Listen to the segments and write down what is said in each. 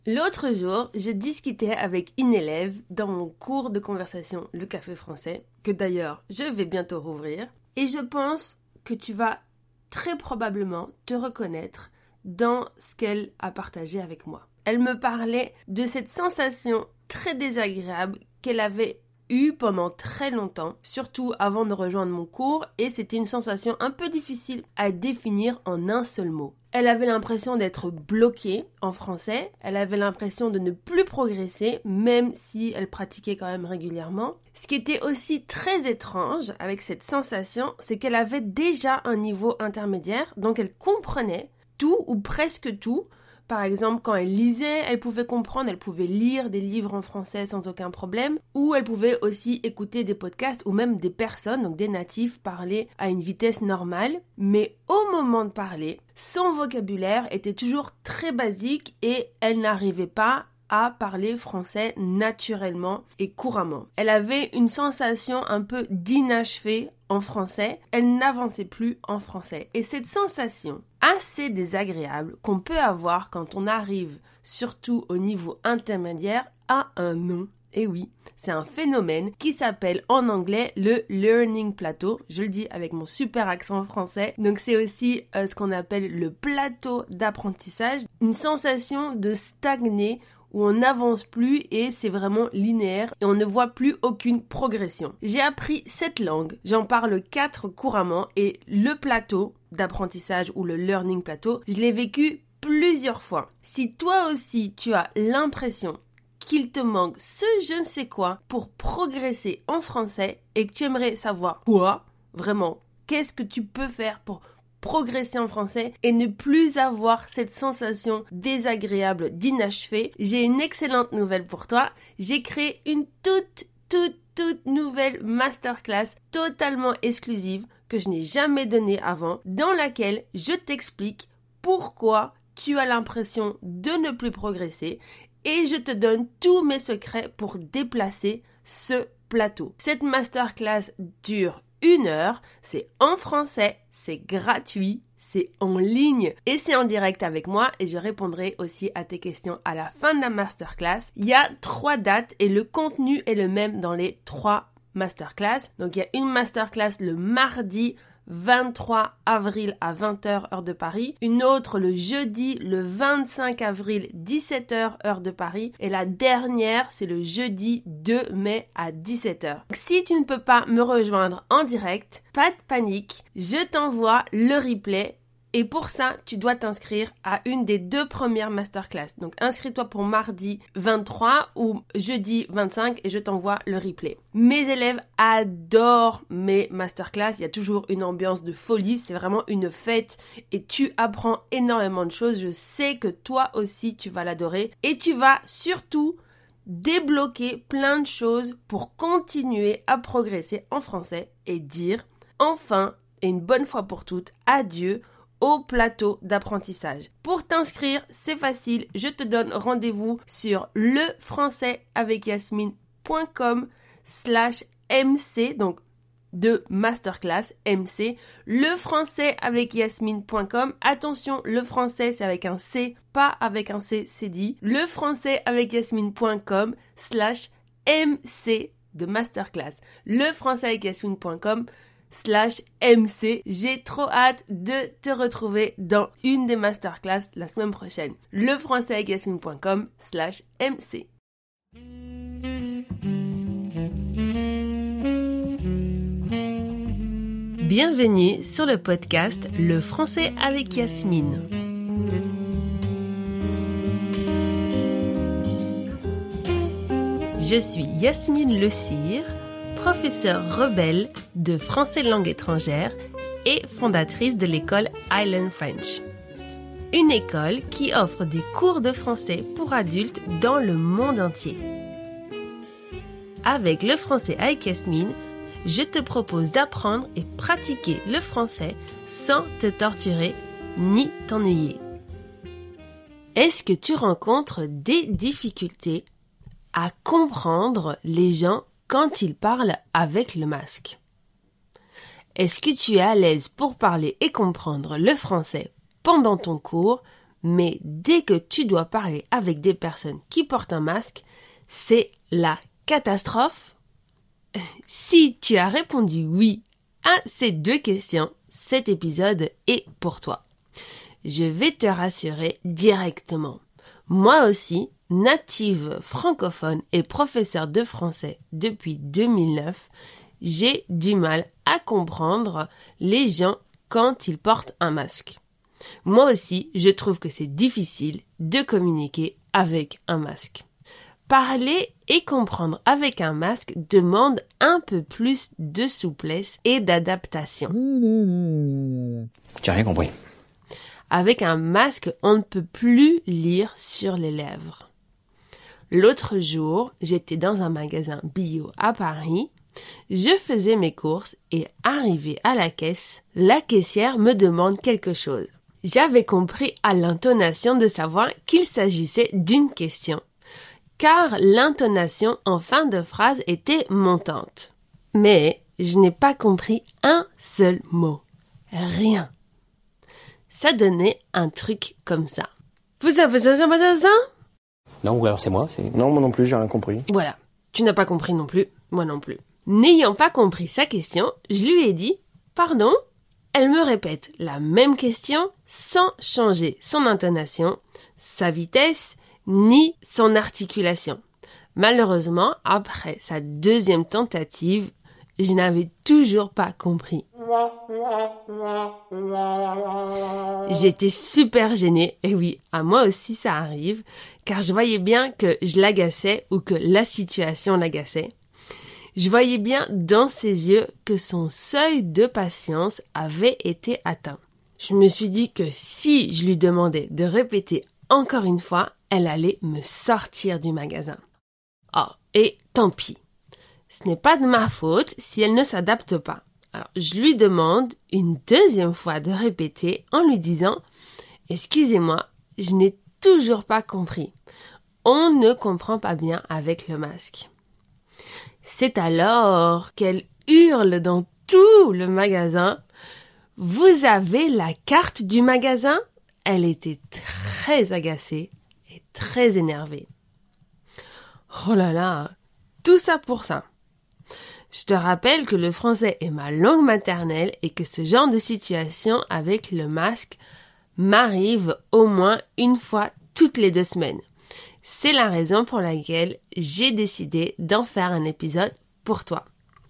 L'autre jour, je discutais avec une élève dans mon cours de conversation Le Café Français, que d'ailleurs je vais bientôt rouvrir, et je pense que tu vas très probablement te reconnaître dans ce qu'elle a partagé avec moi. Elle me parlait de cette sensation très désagréable qu'elle avait eue pendant très longtemps, surtout avant de rejoindre mon cours, et c'était une sensation un peu difficile à définir en un seul mot. Elle avait l'impression d'être bloquée en français, elle avait l'impression de ne plus progresser, même si elle pratiquait quand même régulièrement. Ce qui était aussi très étrange avec cette sensation, c'est qu'elle avait déjà un niveau intermédiaire, donc elle comprenait tout ou presque tout. Par exemple, quand elle lisait, elle pouvait comprendre, elle pouvait lire des livres en français sans aucun problème, ou elle pouvait aussi écouter des podcasts ou même des personnes, donc des natifs, parler à une vitesse normale. Mais au moment de parler, son vocabulaire était toujours très basique et elle n'arrivait pas à parler français naturellement et couramment. Elle avait une sensation un peu d'inachevé en français, elle n'avançait plus en français. Et cette sensation assez désagréable qu'on peut avoir quand on arrive, surtout au niveau intermédiaire, a un nom. Et oui, c'est un phénomène qui s'appelle en anglais le learning plateau. Je le dis avec mon super accent français. Donc c'est aussi ce qu'on appelle le plateau d'apprentissage. Une sensation de stagner où on n'avance plus et c'est vraiment linéaire et on ne voit plus aucune progression. J'ai appris cette langue, j'en parle 4 couramment et le plateau d'apprentissage ou le learning plateau, je l'ai vécu plusieurs fois. Si toi aussi tu as l'impression qu'il te manque ce je ne sais quoi pour progresser en français et que tu aimerais savoir quoi, vraiment, qu'est-ce que tu peux faire pour progresser en français et ne plus avoir cette sensation désagréable d'inachevé, j'ai une excellente nouvelle pour toi. J'ai créé une toute nouvelle masterclass totalement exclusive que je n'ai jamais donnée avant, dans laquelle je t'explique pourquoi tu as l'impression de ne plus progresser et je te donne tous mes secrets pour déplacer ce plateau. Cette masterclass dure 1 heure, c'est en français, c'est gratuit, c'est en ligne et c'est en direct avec moi et je répondrai aussi à tes questions à la fin de la masterclass. Il y a 3 dates et le contenu est le même dans les 3 masterclass. Donc il y a une masterclass le mardi 23 avril à 20h heure de Paris, une autre le jeudi le 25 avril 17h heure de Paris et la dernière c'est le jeudi 2 mai à 17h. Donc, si tu ne peux pas me rejoindre en direct, pas de panique, je t'envoie le replay. Et pour ça, tu dois t'inscrire à une des 2 premières masterclass. Donc, inscris-toi pour mardi 23 ou jeudi 25 et je t'envoie le replay. Mes élèves adorent mes masterclass. Il y a toujours une ambiance de folie. C'est vraiment une fête et tu apprends énormément de choses. Je sais que toi aussi, tu vas l'adorer. Et tu vas surtout débloquer plein de choses pour continuer à progresser en français et dire enfin et une bonne fois pour toutes adieu au plateau d'apprentissage. Pour t'inscrire, c'est facile, je te donne rendez-vous sur lefrançaisavecYasmine.com/MC, donc de masterclass MC, lefrançaisavecYasmine.com. Attention, le français c'est avec un C, pas avec un C, c'est dit. lefrançaisavecYasmine.com/MC de masterclass. lefrançaisavecYasmine.com/MC. J'ai trop hâte de te retrouver dans une des masterclass la semaine prochaine. lefrançaisavecYasmine.com/MC. Bienvenue sur le podcast Le français avec Yasmine. Je suis Yasmine Le Cire, professeure rebelle de français langue étrangère et fondatrice de l'école Island French. Une école qui offre des cours de français pour adultes dans le monde entier. Avec le français avec Yasmine, je te propose d'apprendre et pratiquer le français sans te torturer ni t'ennuyer. Est-ce que tu rencontres des difficultés à comprendre les gens quand ils parlent avec le masque? Est-ce que tu es à l'aise pour parler et comprendre le français pendant ton cours, Mais dès que tu dois parler avec des personnes qui portent un masque, c'est la catastrophe. Si tu as répondu oui à ces 2 questions, cet épisode est pour toi. Je vais te rassurer directement. Moi aussi, native francophone et professeur de français depuis 2009, j'ai du mal à comprendre les gens quand ils portent un masque. Moi aussi, je trouve que c'est difficile de communiquer avec un masque. Parler et comprendre avec un masque demande un peu plus de souplesse et d'adaptation. J'ai rien compris. Avec un masque, on ne peut plus lire sur les lèvres. L'autre jour, j'étais dans un magasin bio à Paris. Je faisais mes courses et arrivé à la caisse, la caissière me demande quelque chose. J'avais compris à l'intonation de savoir qu'il s'agissait d'une question, car l'intonation en fin de phrase était montante. Mais je n'ai pas compris un seul mot. Rien. Ça donnait un truc comme ça. Vous avez un magasin ? Non, ou alors c'est moi. Non, moi non plus, j'ai rien compris. Voilà. Tu n'as pas compris non plus. Moi non plus. N'ayant pas compris sa question, je lui ai dit « Pardon ?» Elle me répète la même question sans changer son intonation, sa vitesse, ni son articulation. Malheureusement, après sa 2e tentative, je n'avais toujours pas compris. J'étais super gênée, et oui, à moi aussi ça arrive, car je voyais bien que je l'agaçais ou que la situation l'agaçait. Je voyais bien dans ses yeux que son seuil de patience avait été atteint. Je me suis dit que si je lui demandais de répéter encore une fois, elle allait me sortir du magasin. Oh, et tant pis. Ce n'est pas de ma faute si elle ne s'adapte pas. Alors, je lui demande une 2e fois de répéter en lui disant « Excusez-moi, je n'ai toujours pas compris. On ne comprend pas bien avec le masque. » C'est alors qu'elle hurle dans tout le magasin. « Vous avez la carte du magasin ?» Elle était très agacée et très énervée. Oh là là, tout ça pour ça. Je te rappelle que le français est ma langue maternelle et que ce genre de situation avec le masque m'arrive au moins une fois toutes les 2 semaines. C'est la raison pour laquelle j'ai décidé d'en faire un épisode pour toi.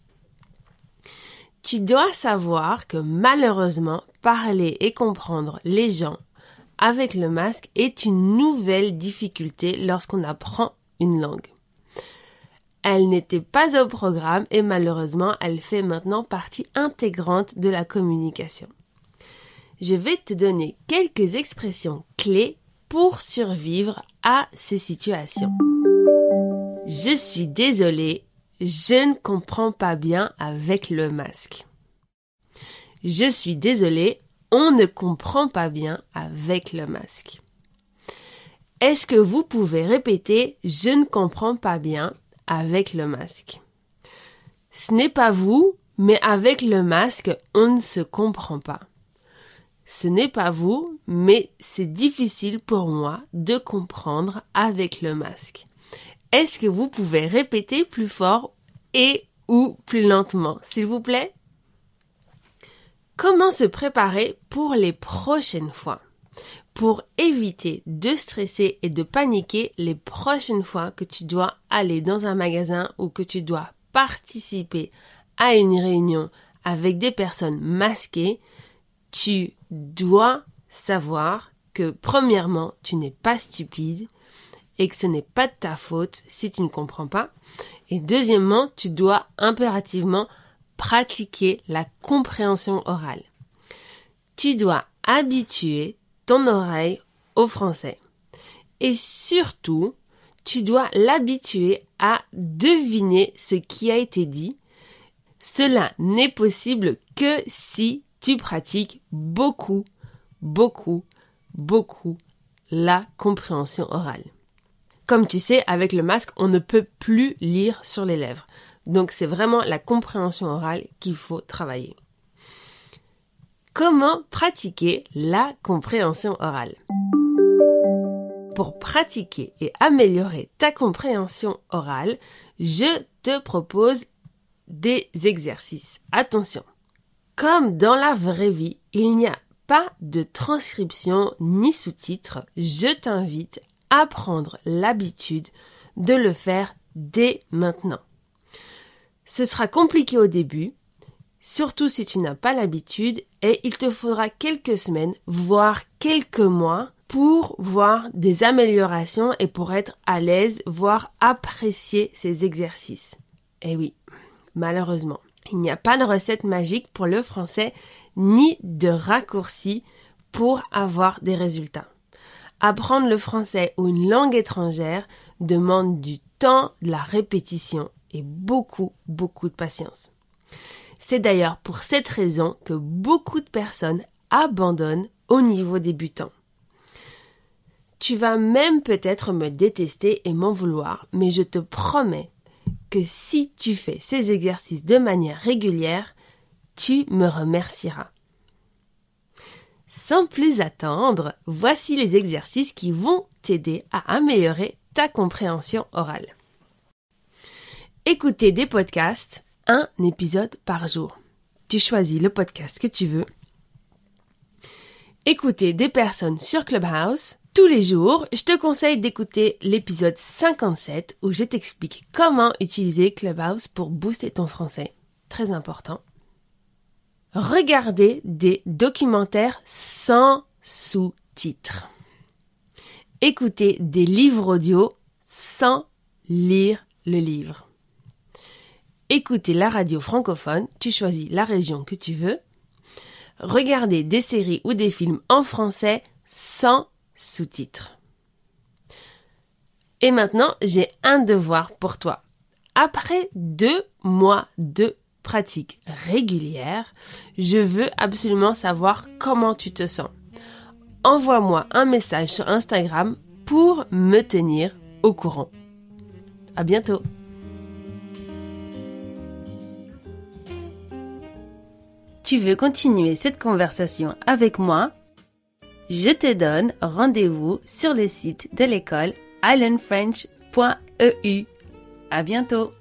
Tu dois savoir que malheureusement, parler et comprendre les gens avec le masque est une nouvelle difficulté lorsqu'on apprend une langue. Elle n'était pas au programme et malheureusement, elle fait maintenant partie intégrante de la communication. Je vais te donner quelques expressions clés pour survivre à ces situations. Je suis désolée, je ne comprends pas bien avec le masque. Je suis désolée, on ne comprend pas bien avec le masque. Est-ce que vous pouvez répéter « je ne comprends pas bien » avec le masque? Ce n'est pas vous, mais avec le masque, on ne se comprend pas. Ce n'est pas vous, mais c'est difficile pour moi de comprendre avec le masque. Est-ce que vous pouvez répéter plus fort et ou plus lentement, s'il vous plaît? Comment se préparer pour les prochaines fois? Pour éviter de stresser et de paniquer les prochaines fois que tu dois aller dans un magasin ou que tu dois participer à une réunion avec des personnes masquées, tu dois savoir que premièrement, tu n'es pas stupide et que ce n'est pas de ta faute si tu ne comprends pas. Et deuxièmement, tu dois impérativement pratiquer la compréhension orale. Tu dois habituer ton oreille au français. Et surtout, tu dois l'habituer à deviner ce qui a été dit. Cela n'est possible que si tu pratiques beaucoup la compréhension orale. Comme tu sais, avec le masque, on ne peut plus lire sur les lèvres. Donc, c'est vraiment la compréhension orale qu'il faut travailler. Comment pratiquer la compréhension orale ? pour pratiquer et améliorer ta compréhension orale, je te propose des exercices. Attention, comme dans la vraie vie, il n'y a pas de transcription ni sous-titres. Je t'invite à prendre l'habitude de le faire dès maintenant. Ce sera compliqué au début, surtout si tu n'as pas l'habitude, et il te faudra quelques semaines, voire quelques mois, pour voir des améliorations et pour être à l'aise, voire apprécier ces exercices. Et oui, malheureusement, il n'y a pas de recette magique pour le français, ni de raccourci pour avoir des résultats. Apprendre le français ou une langue étrangère demande du temps, de la répétition et beaucoup de patience. C'est d'ailleurs pour cette raison que beaucoup de personnes abandonnent au niveau débutant. Tu vas même peut-être me détester et m'en vouloir, mais je te promets que si tu fais ces exercices de manière régulière, tu me remercieras. Sans plus attendre, voici les exercices qui vont t'aider à améliorer ta compréhension orale. Écouter des podcasts, un épisode par jour. Tu choisis le podcast que tu veux. Écouter des personnes sur Clubhouse. Tous les jours, je te conseille d'écouter l'épisode 57 où je t'explique comment utiliser Clubhouse pour booster ton français. Très important. Regarder des documentaires sans sous-titres. Écouter des livres audio sans lire le livre. Écouter la radio francophone, tu choisis la région que tu veux. Regarder des séries ou des films en français sans sous-titres. Et maintenant, j'ai un devoir pour toi. Après 2 mois de pratique régulière, je veux absolument savoir comment tu te sens. Envoie-moi un message sur Instagram pour me tenir au courant. À bientôt! Tu veux continuer cette conversation avec moi? Je te donne rendez-vous sur le site de l'école ilearnfrench.eu. À bientôt!